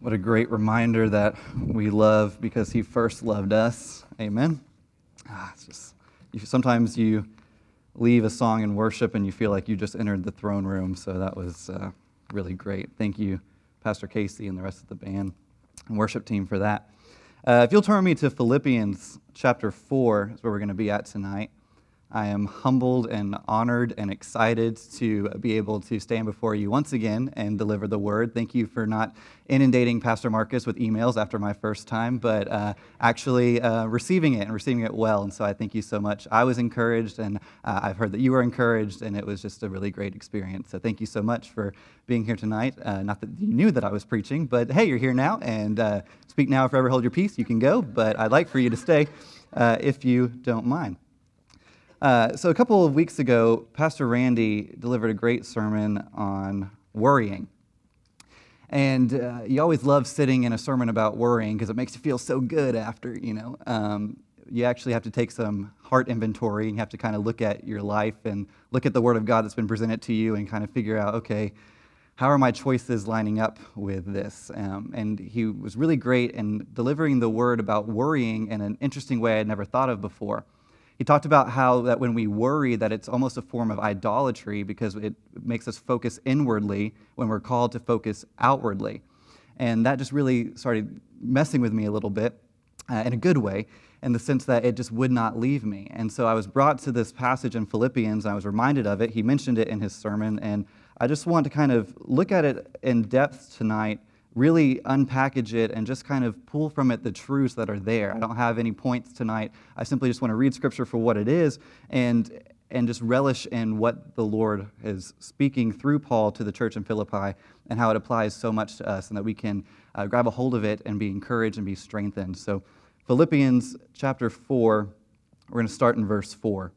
What a great reminder that we love because he first loved us. Amen. It's just sometimes you leave a song in worship and you feel like you just entered the throne room. So that was really great. Thank you, Pastor Casey and the rest of the band and worship team for that. If you'll turn me to Philippians chapter 4 is where we're going to be at tonight. I am humbled and honored and excited to be able to stand before you once again and deliver the word. Thank you for not inundating Pastor Marcus with emails after my first time, but actually receiving it and receiving it well. And so I thank you so much. I was encouraged, and I've heard that you were encouraged, and it was just a really great experience. So thank you so much for being here tonight. Not that you knew that I was preaching, but hey, you're here now, and speak now or forever hold your peace. You can go, but I'd like for you to stay if you don't mind. So a couple of weeks ago, Pastor Randy delivered a great sermon on worrying. And you always love sitting in a sermon about worrying because it makes you feel so good after, you actually have to take some heart inventory and you have to kind of look at your life and look at the Word of God that's been presented to you and kind of figure out, okay, how are my choices lining up with this? And he was really great in delivering the word about worrying in an interesting way I'd never thought of before. He talked about how that when we worry, that it's almost a form of idolatry because it makes us focus inwardly when we're called to focus outwardly. And that just really started messing with me a little bit in a good way, in the sense that it just would not leave me. And so I was brought to this passage in Philippians, and I was reminded of it. He mentioned it in his sermon, and I just want to kind of look at it in depth tonight, really unpackage it and just kind of pull from it the truths that are there. I don't have any points tonight. I simply just want to read Scripture for what it is and just relish in what the Lord is speaking through Paul to the church in Philippi and how it applies so much to us and that we can grab a hold of it and be encouraged and be strengthened. So Philippians chapter 4, we're going to start in verse 4.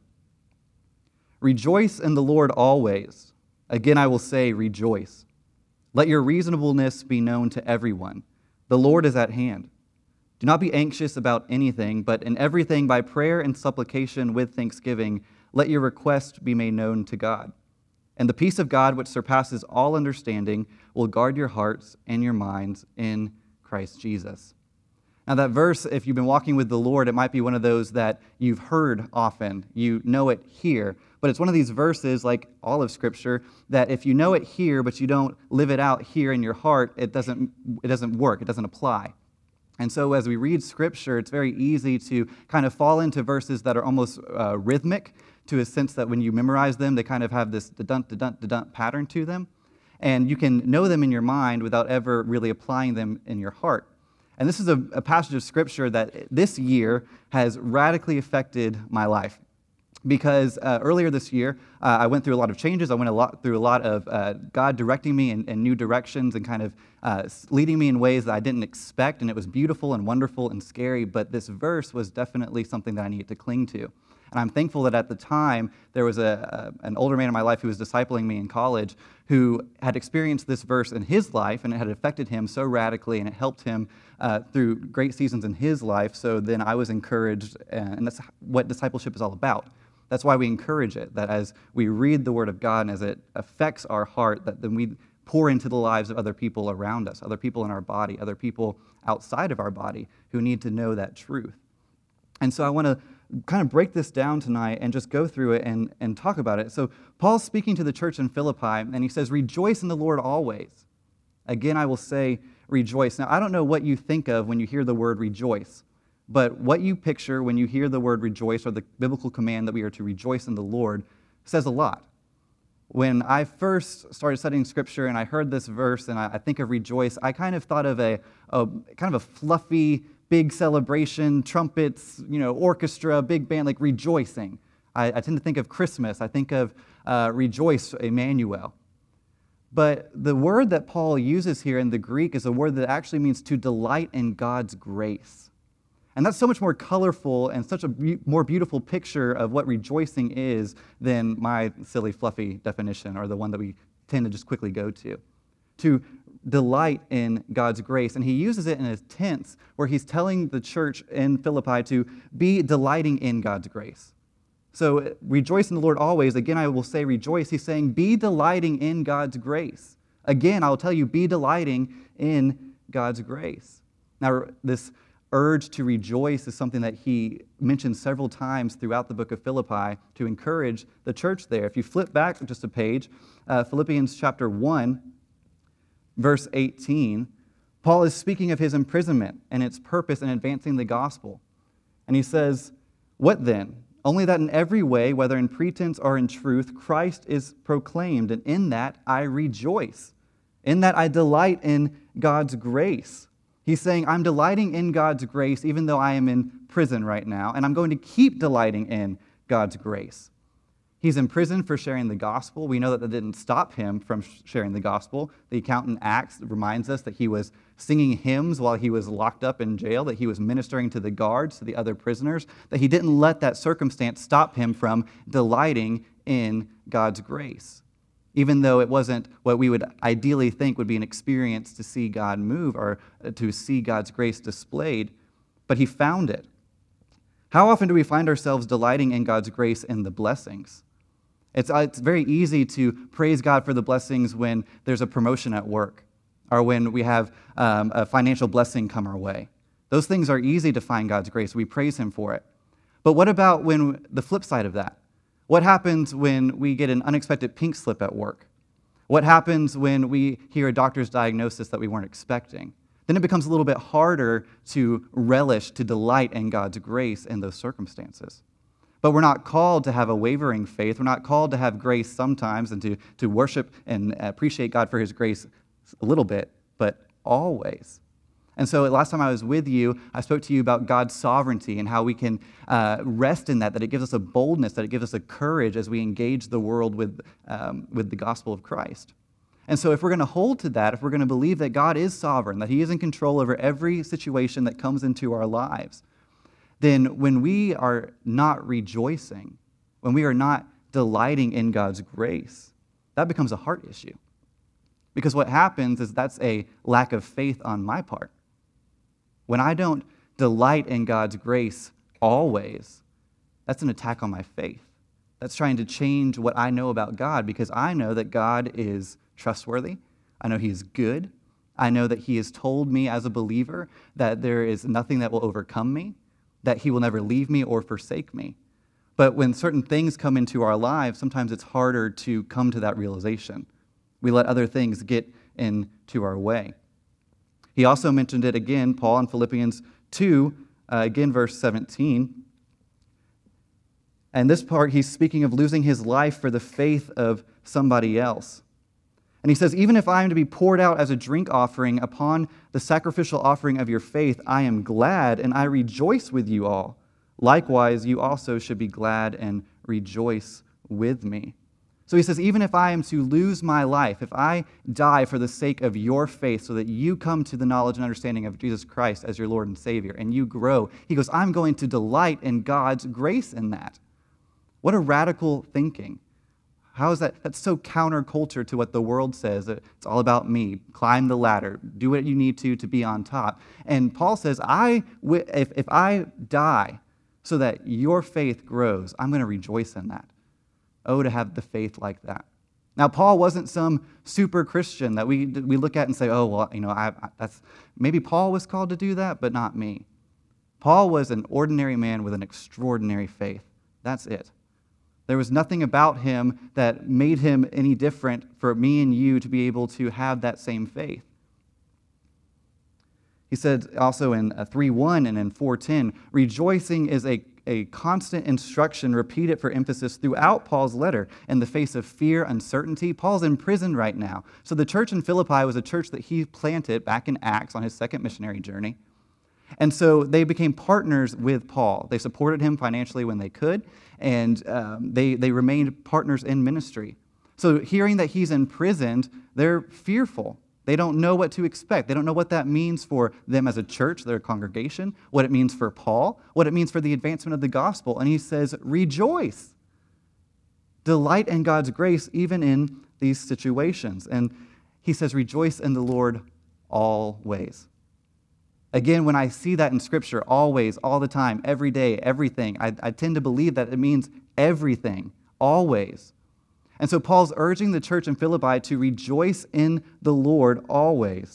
Rejoice in the Lord always. Again, I will say rejoice. Let your reasonableness be known to everyone. The Lord is at hand. Do not be anxious about anything, but in everything by prayer and supplication with thanksgiving, let your request be made known to God. And the peace of God, which surpasses all understanding, will guard your hearts and your minds in Christ Jesus. Now that verse, if you've been walking with the Lord, it might be one of those that you've heard often. You know it here. But it's one of these verses, like all of Scripture, that if you know it here, but you don't live it out here in your heart, it doesn't work. It doesn't apply. And so as we read Scripture, it's very easy to kind of fall into verses that are almost rhythmic, to a sense that when you memorize them, they kind of have this da-dun, da-dun, da-dun pattern to them. And you can know them in your mind without ever really applying them in your heart. And this is a passage of Scripture that this year has radically affected my life. Because earlier this year, I went through a lot of changes. I went through a lot of God directing me in new directions and kind of leading me in ways that I didn't expect. And it was beautiful and wonderful and scary. But this verse was definitely something that I needed to cling to. And I'm thankful that at the time, there was an older man in my life who was discipling me in college who had experienced this verse in his life, and it had affected him so radically, and it helped him through great seasons in his life. So then I was encouraged, and that's what discipleship is all about. That's why we encourage it, that as we read the Word of God and as it affects our heart, that then we pour into the lives of other people around us, other people in our body, other people outside of our body who need to know that truth. And so I want to kind of break this down tonight and just go through it and talk about it. So Paul's speaking to the church in Philippi, and he says, rejoice in the Lord always. Again, I will say rejoice. Now, I don't know what you think of when you hear the word rejoice. But what you picture when you hear the word rejoice or the biblical command that we are to rejoice in the Lord says a lot. When I first started studying Scripture and I heard this verse and I think of rejoice, I kind of thought of a kind of a fluffy, big celebration, trumpets, orchestra, big band, like rejoicing. I tend to think of Christmas. I think of rejoice, Emmanuel. But the word that Paul uses here in the Greek is a word that actually means to delight in God's grace. And that's so much more colorful and such a more beautiful picture of what rejoicing is than my silly, fluffy definition or the one that we tend to just quickly go to. To delight in God's grace. And he uses it in a tense where he's telling the church in Philippi to be delighting in God's grace. So rejoice in the Lord always. Again, I will say rejoice. He's saying be delighting in God's grace. Again, I'll tell you, be delighting in God's grace. Now, this urge to rejoice is something that he mentions several times throughout the book of Philippi to encourage the church there. If you flip back just a page, Philippians chapter 1, verse 18, Paul is speaking of his imprisonment and its purpose in advancing the gospel. And he says, "What then? Only that in every way, whether in pretense or in truth, Christ is proclaimed, and in that I rejoice. In that I delight in God's grace." He's saying, I'm delighting in God's grace even though I am in prison right now, and I'm going to keep delighting in God's grace. He's in prison for sharing the gospel. We know that didn't stop him from sharing the gospel. The account in Acts reminds us that he was singing hymns while he was locked up in jail, that he was ministering to the guards, to the other prisoners, that he didn't let that circumstance stop him from delighting in God's grace. Even though it wasn't what we would ideally think would be an experience to see God move or to see God's grace displayed, but he found it. How often do we find ourselves delighting in God's grace and the blessings? It's very easy to praise God for the blessings when there's a promotion at work or when we have a financial blessing come our way. Those things are easy to find God's grace. We praise him for it. But what about when the flip side of that? What happens when we get an unexpected pink slip at work? What happens when we hear a doctor's diagnosis that we weren't expecting? Then it becomes a little bit harder to relish, to delight in God's grace in those circumstances. But we're not called to have a wavering faith. We're not called to have grace sometimes and to worship and appreciate God for his grace a little bit, but always. And so last time I was with you, I spoke to you about God's sovereignty and how we can rest in that it gives us a boldness, that it gives us a courage as we engage the world with the gospel of Christ. And so if we're going to hold to that, if we're going to believe that God is sovereign, that he is in control over every situation that comes into our lives, then when we are not rejoicing, when we are not delighting in God's grace, that becomes a heart issue. Because what happens is that's a lack of faith on my part. When I don't delight in God's grace always, that's an attack on my faith. That's trying to change what I know about God because I know that God is trustworthy. I know he is good. I know that he has told me as a believer that there is nothing that will overcome me, that he will never leave me or forsake me. But when certain things come into our lives, sometimes it's harder to come to that realization. We let other things get into our way. He also mentioned it again, Paul, in Philippians 2, again, verse 17. And this part, he's speaking of losing his life for the faith of somebody else. And he says, even if I am to be poured out as a drink offering upon the sacrificial offering of your faith, I am glad and I rejoice with you all. Likewise, you also should be glad and rejoice with me. So he says, even if I am to lose my life, if I die for the sake of your faith so that you come to the knowledge and understanding of Jesus Christ as your Lord and Savior and you grow, he goes, I'm going to delight in God's grace in that. What a radical thinking. How is that? That's so counterculture to what the world says. It's all about me. Climb the ladder. Do what you need to be on top. And Paul says, if I die so that your faith grows, I'm going to rejoice in that. Oh, to have the faith like that. Now, Paul wasn't some super Christian that we look at and say, oh, well, that's maybe Paul was called to do that, but not me. Paul was an ordinary man with an extraordinary faith. That's it. There was nothing about him that made him any different for me and you to be able to have that same faith. He said also in 3:1 and in 4:10, rejoicing is a constant instruction repeated for emphasis throughout Paul's letter in the face of fear, uncertainty. Paul's in prison right now. So the church in Philippi was a church that he planted back in Acts on his second missionary journey. And so they became partners with Paul. They supported him financially when they could, and they remained partners in ministry. So hearing that he's imprisoned, they're fearful. They don't know what to expect. They don't know what that means for them as a church, their congregation, what it means for Paul, what it means for the advancement of the gospel. And he says, rejoice. Delight in God's grace even in these situations. And he says, rejoice in the Lord always. Again, when I see that in Scripture, always, all the time, every day, everything, I tend to believe that it means everything, always. And so Paul's urging the church in Philippi to rejoice in the Lord always.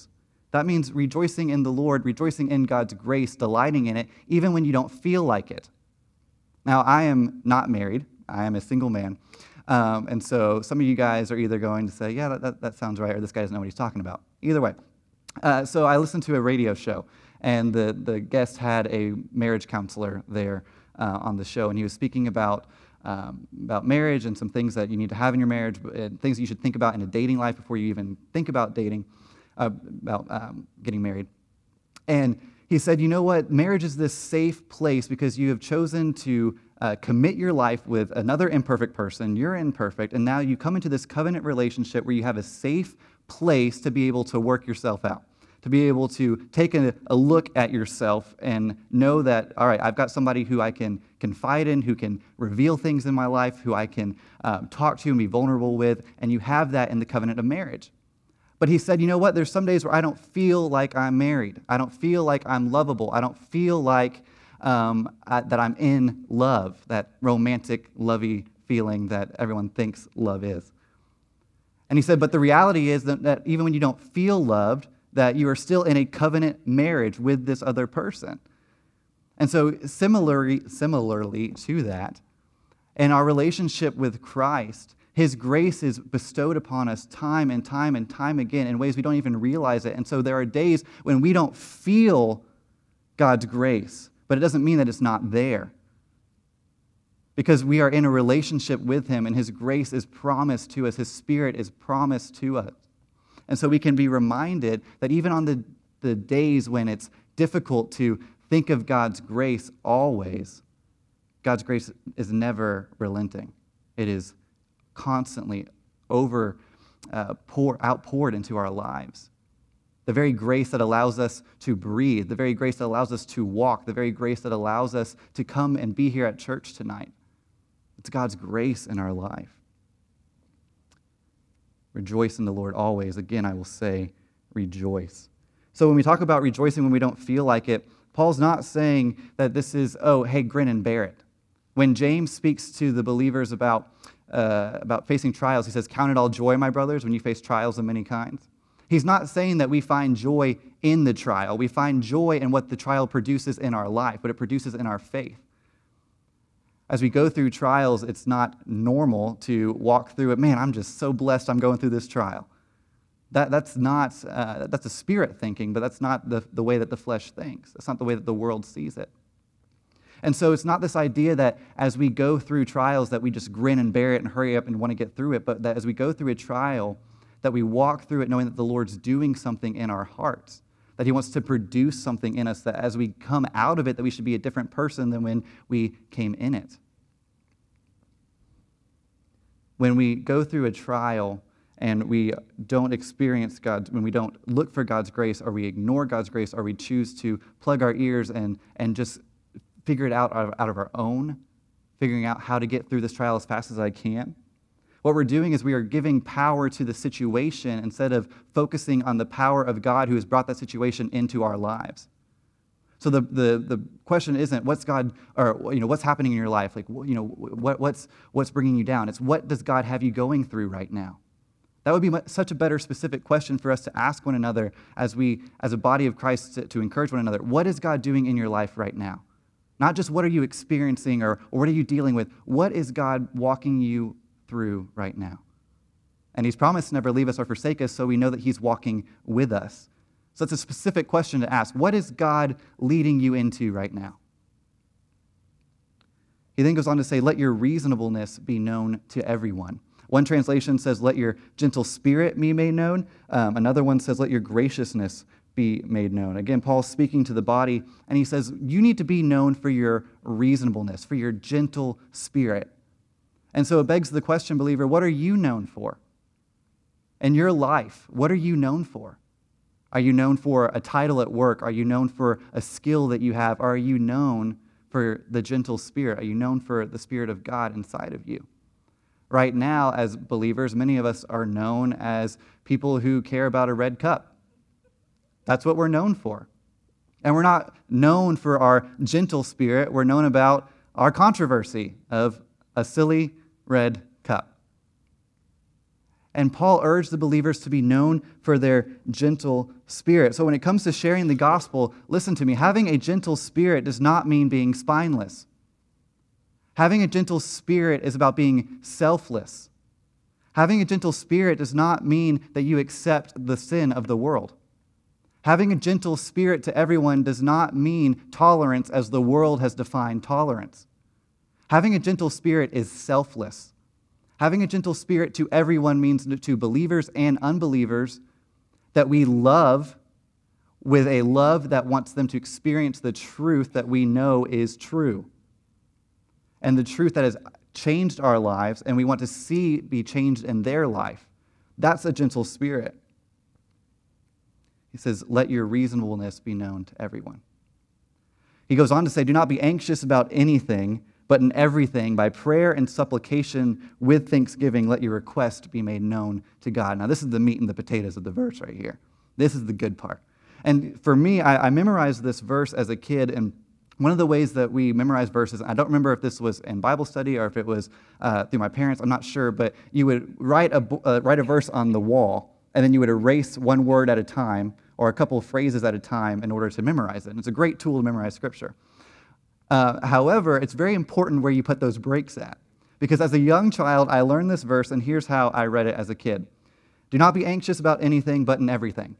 That means rejoicing in the Lord, rejoicing in God's grace, delighting in it, even when you don't feel like it. Now, I am not married. I am a single man. And so some of you guys are either going to say, yeah, that sounds right, or this guy doesn't know what he's talking about. Either way. So I listened to a radio show, and the guest had a marriage counselor there on the show, and he was speaking about marriage and some things that you need to have in your marriage, and things that you should think about in a dating life before you even think about dating, about getting married. And he said, you know what? Marriage is this safe place because you have chosen to commit your life with another imperfect person. You're imperfect, and now you come into this covenant relationship where you have a safe place to be able to work yourself out, to be able to take a look at yourself and know that, all right, I've got somebody who I can confide in, who can reveal things in my life, who I can talk to and be vulnerable with, and you have that in the covenant of marriage. But he said, you know what? There's some days where I don't feel like I'm married. I don't feel like I'm lovable. I don't feel like that I'm in love, that romantic, lovey feeling that everyone thinks love is. And he said, but the reality is that even when you don't feel loved, that you are still in a covenant marriage with this other person. And so similarly to that, in our relationship with Christ, His grace is bestowed upon us time and time and time again in ways we don't even realize it. And so there are days when we don't feel God's grace, but it doesn't mean that it's not there. Because we are in a relationship with Him, and His grace is promised to us, His Spirit is promised to us. And so we can be reminded that even on the days when it's difficult to think of God's grace always, God's grace is never relenting. It is constantly outpoured into our lives. The very grace that allows us to breathe, the very grace that allows us to walk, the very grace that allows us to come and be here at church tonight. It's God's grace in our life. Rejoice in the Lord always. Again, I will say, rejoice. So when we talk about rejoicing when we don't feel like it, Paul's not saying that this is, oh, hey, grin and bear it. When James speaks to the believers about facing trials, he says, count it all joy, my brothers, when you face trials of many kinds. He's not saying that we find joy in the trial. We find joy in what the trial produces in our life, what it produces in our faith. As we go through trials, it's not normal to walk through it. Man, I'm just so blessed I'm going through this trial. That's a spirit thinking, but that's not the way that the flesh thinks. That's not the way that the world sees it. And so it's not this idea that as we go through trials that we just grin and bear it and hurry up and want to get through it, but that as we go through a trial, that we walk through it knowing that the Lord's doing something in our hearts, that He wants to produce something in us, that as we come out of it, that we should be a different person than when we came in it. When we go through a trial and we don't experience God, when we don't look for God's grace, or we ignore God's grace, or we choose to plug our ears and just figure it out of our own, figuring out how to get through this trial as fast as I can, what we're doing is we are giving power to the situation instead of focusing on the power of God who has brought that situation into our lives. So the question isn't what's God, or what's happening in your life, like what's bringing you down. It's what does God have you going through right now. That would be such a better specific question for us to ask one another as a body of Christ, to encourage one another. What is God doing in your life right now? Not just what are you experiencing or what are you dealing with. What is God walking you through right now? And He's promised to never leave us or forsake us, so we know that He's walking with us. So it's a specific question to ask. What is God leading you into right now? He then goes on to say, let your reasonableness be known to everyone. One translation says, let your gentle spirit be made known. Another one says, let your graciousness be made known. Again, Paul's speaking to the body, and he says, you need to be known for your reasonableness, for your gentle spirit. And so it begs the question, believer, what are you known for? In your life, what are you known for? Are you known for a title at work? Are you known for a skill that you have? Are you known for the gentle spirit? Are you known for the Spirit of God inside of you? Right now, as believers, many of us are known as people who care about a red cup. That's what we're known for. And we're not known for our gentle spirit. We're known about our controversy of a silly red cup. And Paul urged the believers to be known for their gentle spirit. So when it comes to sharing the gospel, listen to me. Having a gentle spirit does not mean being spineless. Having a gentle spirit is about being selfless. Having a gentle spirit does not mean that you accept the sin of the world. Having a gentle spirit to everyone does not mean tolerance as the world has defined tolerance. Having a gentle spirit is selfless. Having a gentle spirit to everyone means to believers and unbelievers that we love with a love that wants them to experience the truth that we know is true. And the truth that has changed our lives and we want to see be changed in their life. That's a gentle spirit. He says, let your reasonableness be known to everyone. He goes on to say, do not be anxious about anything, but in everything, by prayer and supplication with thanksgiving, let your request be made known to God. Now, this is the meat and the potatoes of the verse right here. This is the good part. And for me, I memorized this verse as a kid, and one of the ways that we memorize verses, I don't remember if this was in Bible study or if it was through my parents, I'm not sure, but you would write a verse on the wall, and then you would erase one word at a time or a couple of phrases at a time in order to memorize it. And it's a great tool to memorize Scripture. However, it's very important where you put those breaks at. Because as a young child, I learned this verse, and here's how I read it as a kid. Do not be anxious about anything, but in everything.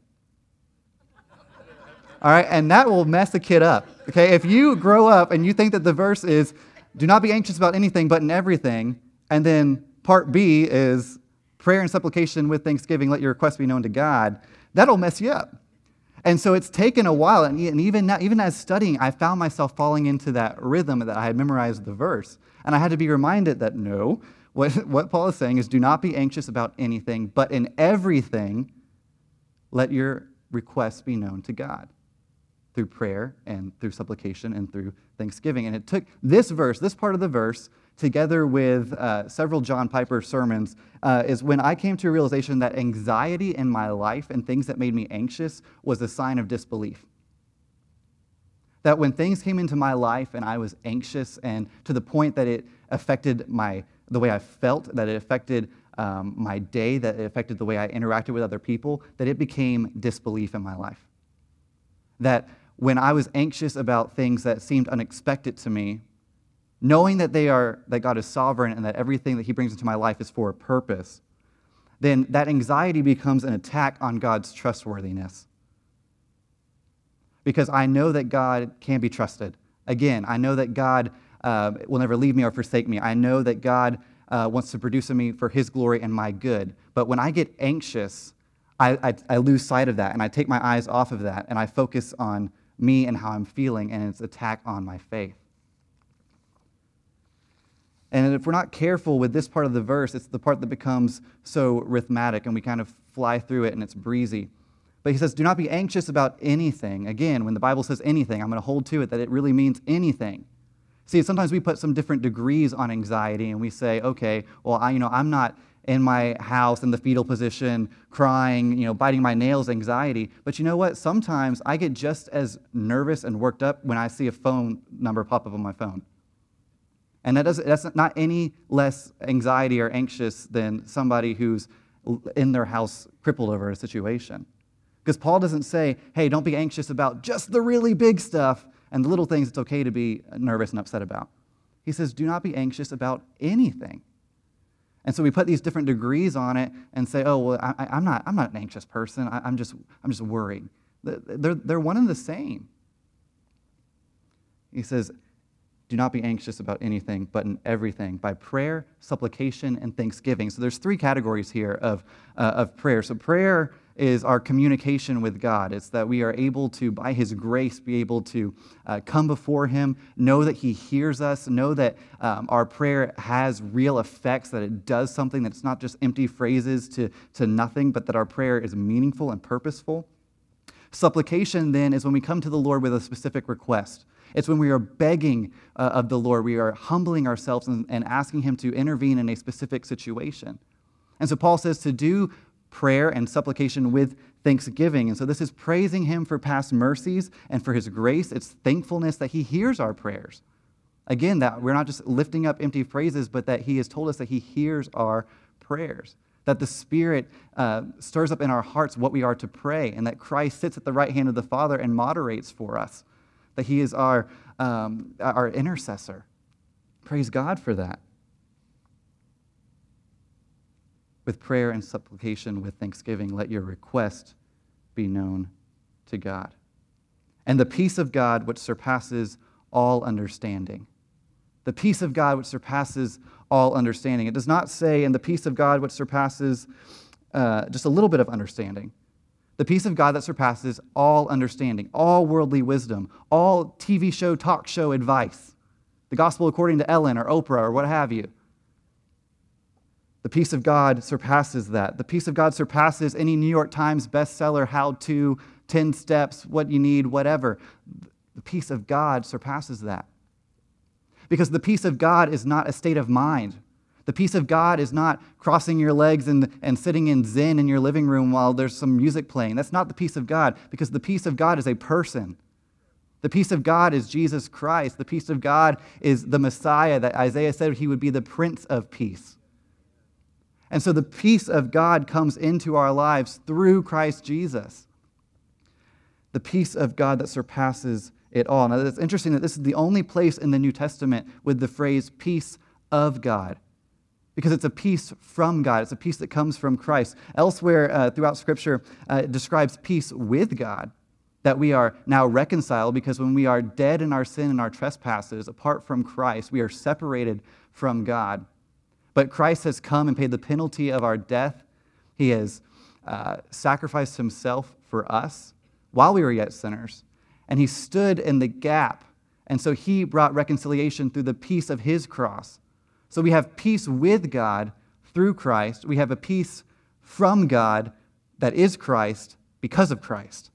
All right, and that will mess a kid up. Okay, if you grow up and you think that the verse is, do not be anxious about anything, but in everything, and then part B is prayer and supplication with thanksgiving, let your requests be known to God, that'll mess you up. And so it's taken a while, and even now, even as studying, I found myself falling into that rhythm that I had memorized the verse. And I had to be reminded that no, what Paul is saying is do not be anxious about anything, but in everything, let your requests be known to God through prayer and through supplication and through thanksgiving. And it took this verse, this part of the verse, together with several John Piper sermons, is when I came to a realization that anxiety in my life and things that made me anxious was a sign of disbelief. That when things came into my life and I was anxious and to the point that it affected the way I felt, that it affected my day, that it affected the way I interacted with other people, that it became disbelief in my life. That when I was anxious about things that seemed unexpected to me, knowing that God is sovereign and that everything that He brings into my life is for a purpose, then that anxiety becomes an attack on God's trustworthiness. Because I know that God can be trusted. Again, I know that God will never leave me or forsake me. I know that God wants to produce in me for His glory and my good. But when I get anxious, I lose sight of that, and I take my eyes off of that, and I focus on me and how I'm feeling, and it's an attack on my faith. And if we're not careful with this part of the verse, it's the part that becomes so rhythmic, and we kind of fly through it, and it's breezy. But he says, do not be anxious about anything. Again, when the Bible says anything, I'm going to hold to it that it really means anything. See, sometimes we put some different degrees on anxiety, and we say, okay, well, I'm not in my house in the fetal position, crying, biting my nails, anxiety. But you know what? Sometimes I get just as nervous and worked up when I see a phone number pop up on my phone. And that's not any less anxiety or anxious than somebody who's in their house crippled over a situation. Because Paul doesn't say, hey, don't be anxious about just the really big stuff, and the little things it's okay to be nervous and upset about. He says, do not be anxious about anything. And so we put these different degrees on it and say, oh, well, I'm not an anxious person. I'm just worried. They're one and the same. He says, do not be anxious about anything, but in everything, by prayer, supplication, and thanksgiving. So there's three categories here of prayer. So prayer is our communication with God. It's that we are able to, by His grace, be able to come before Him, know that He hears us, know that our prayer has real effects, that it does something, that it's not just empty phrases to nothing, but that our prayer is meaningful and purposeful. Supplication, then, is when we come to the Lord with a specific request. It's when we are begging of the Lord, we are humbling ourselves and asking Him to intervene in a specific situation. And so Paul says to do prayer and supplication with thanksgiving. And so this is praising Him for past mercies and for His grace. It's thankfulness that He hears our prayers. Again, that we're not just lifting up empty phrases, but that He has told us that He hears our prayers. that the Spirit stirs up in our hearts what we are to pray, and that Christ sits at the right hand of the Father and moderates for us, that he is our intercessor. Praise God for that. With prayer and supplication, with thanksgiving, let your request be known to God. And the peace of God, which surpasses all understanding. The peace of God, which surpasses all understanding. It does not say, and the peace of God, which surpasses just a little bit of understanding. The peace of God that surpasses all understanding, all worldly wisdom, all TV show, talk show advice. The gospel according to Ellen or Oprah or what have you. The peace of God surpasses that. The peace of God surpasses any New York Times bestseller, how-to, 10 steps, what you need, whatever. The peace of God surpasses that. Because the peace of God is not a state of mind. The peace of God is not crossing your legs and sitting in Zen in your living room while there's some music playing. That's not the peace of God, because the peace of God is a person. The peace of God is Jesus Christ. The peace of God is the Messiah that Isaiah said he would be the Prince of Peace. And so the peace of God comes into our lives through Christ Jesus. The peace of God that surpasses it all. Now, it's interesting that this is the only place in the New Testament with the phrase peace of God, because it's a peace from God. It's a peace that comes from Christ. Elsewhere throughout Scripture, it describes peace with God, that we are now reconciled, because when we are dead in our sin and our trespasses, apart from Christ, we are separated from God. But Christ has come and paid the penalty of our death. He has sacrificed himself for us while we were yet sinners. And he stood in the gap. And so he brought reconciliation through the peace of his cross. So we have peace with God through Christ. We have a peace from God that is Christ because of Christ.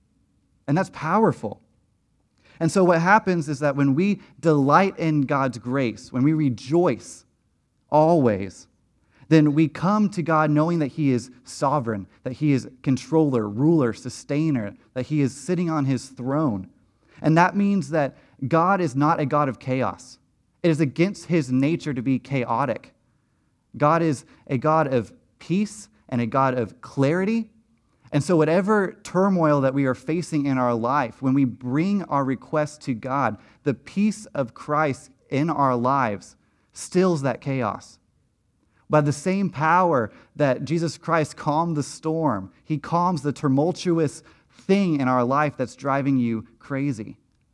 And that's powerful. And so what happens is that when we delight in God's grace, when we rejoice always, then we come to God knowing that he is sovereign, that he is controller, ruler, sustainer, that he is sitting on his throne. And that means that God is not a God of chaos. It is against his nature to be chaotic. God is a God of peace and a God of clarity. And so whatever turmoil that we are facing in our life, when we bring our requests to God, the peace of Christ in our lives stills that chaos. By the same power that Jesus Christ calmed the storm, he calms the tumultuous thing in our life that's driving you crazy.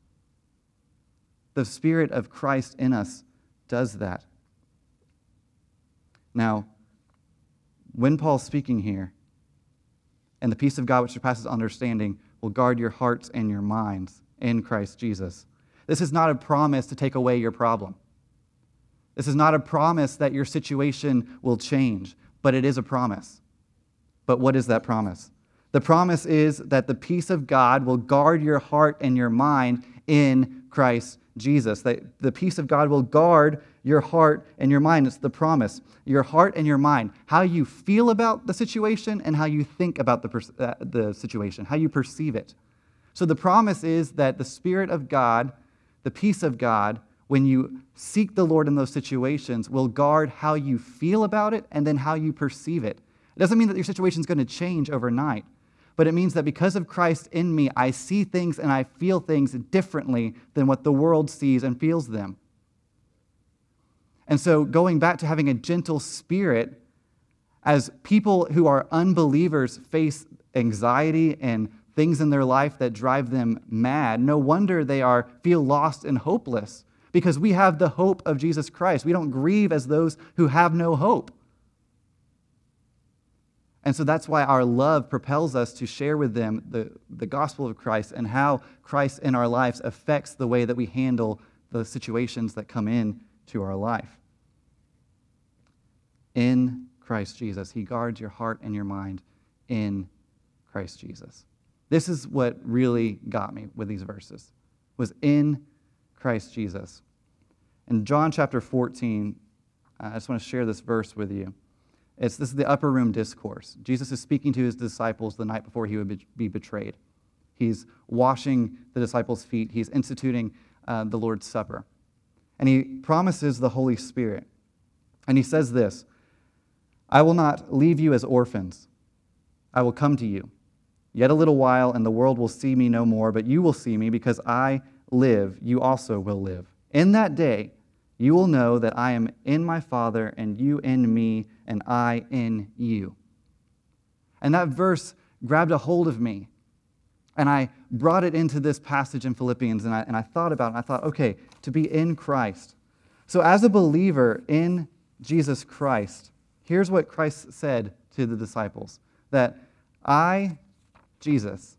The Spirit of Christ in us does that. Now, when Paul's speaking here, and the peace of God which surpasses understanding will guard your hearts and your minds in Christ Jesus, this is not a promise to take away your problem. This is not a promise that your situation will change, but it is a promise. But what is that promise? The promise is that the peace of God will guard your heart and your mind in Christ Jesus. That the peace of God will guard your heart and your mind. It's the promise. Your heart and your mind. How you feel about the situation and how you think about the situation, how you perceive it. So the promise is that the Spirit of God, the peace of God, when you seek the Lord in those situations, will guard how you feel about it and then how you perceive it. It doesn't mean that your situation is going to change overnight, but it means that because of Christ in me, I see things and I feel things differently than what the world sees and feels them. And so going back to having a gentle spirit, as people who are unbelievers face anxiety and things in their life that drive them mad, no wonder they feel lost and hopeless. Because we have the hope of Jesus Christ. We don't grieve as those who have no hope. And so that's why our love propels us to share with them the gospel of Christ and how Christ in our lives affects the way that we handle the situations that come in to our life. In Christ Jesus, he guards your heart and your mind in Christ Jesus. This is what really got me with these verses, was in Christ Jesus. In John chapter 14, I just want to share this verse with you. This is the upper room discourse. Jesus is speaking to his disciples the night before he would be betrayed. He's washing the disciples' feet. He's instituting the Lord's Supper. And he promises the Holy Spirit. And he says this, I will not leave you as orphans. I will come to you. Yet a little while, and the world will see me no more, but you will see me, because I live, you also will live. In that day, you will know that I am in my Father, and you in me, and I in you. And that verse grabbed a hold of me, and I brought it into this passage in Philippians, and I thought about it, and I thought, okay, to be in Christ. So as a believer in Jesus Christ, here's what Christ said to the disciples, that I, Jesus,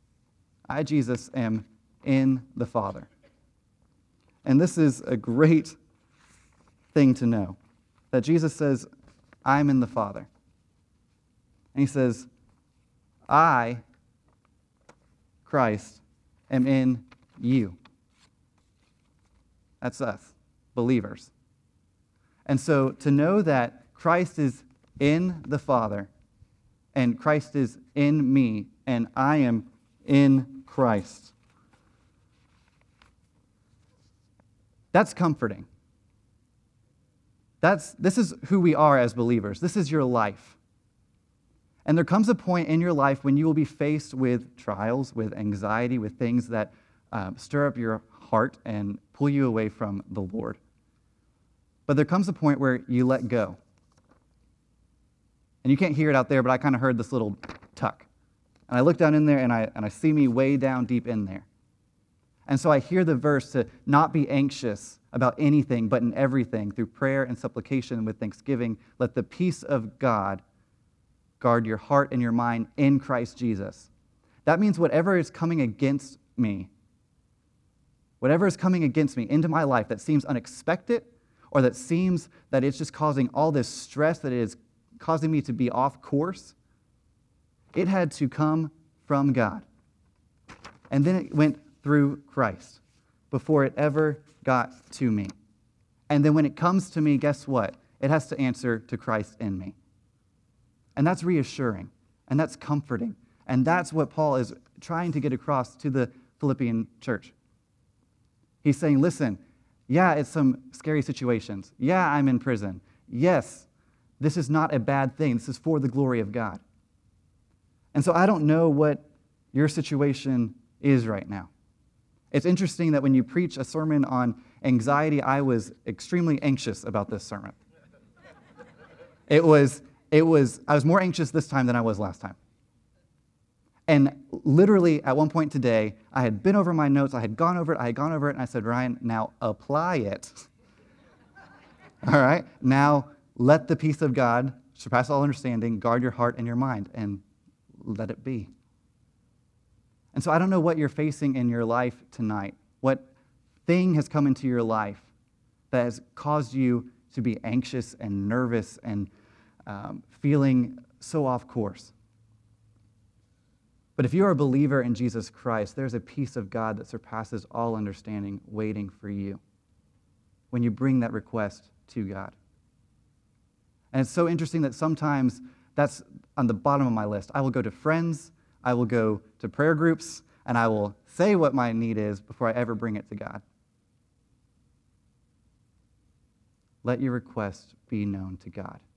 am in the Father. And this is a great thing to know, that Jesus says, I'm in the Father. And he says, I, Christ, am in you. That's us, believers. And so to know that Christ is in the Father, and Christ is in me, and I am in Christ, that's comforting. This is who we are as believers. This is your life. And there comes a point in your life when you will be faced with trials, with anxiety, with things that stir up your heart and pull you away from the Lord. But there comes a point where you let go. And you can't hear it out there, but I kind of heard this little tuck. And I look down in there, and I see me way down deep in there. And so I hear the verse to not be anxious about anything, but in everything, through prayer and supplication with thanksgiving, let the peace of God guard your heart and your mind in Christ Jesus. That means whatever is coming against me, into my life that seems unexpected, or that seems that it's just causing all this stress, that it is causing me to be off course, it had to come from God. And then it went through Christ before it ever got to me. And then when it comes to me, guess what? It has to answer to Christ in me. And that's reassuring, and that's comforting, and that's what Paul is trying to get across to the Philippian church. He's saying, listen, yeah, it's some scary situations. Yeah, I'm in prison. Yes, this is not a bad thing. This is for the glory of God. And so I don't know what your situation is right now. It's interesting that when you preach a sermon on anxiety, I was extremely anxious about this sermon. I was more anxious this time than I was last time. And literally at one point today, I had been over my notes, I had gone over it, and I said, Ryan, now apply it. All right? Now let the peace of God, surpass all understanding, guard your heart and your mind, and let it be. And so I don't know what you're facing in your life tonight, what thing has come into your life that has caused you to be anxious and nervous and feeling so off course. But if you are a believer in Jesus Christ, there's a peace of God that surpasses all understanding waiting for you when you bring that request to God. And it's so interesting that sometimes that's on the bottom of my list. I will go to friends, I will go to prayer groups, and I will say what my need is before I ever bring it to God. Let your request be known to God.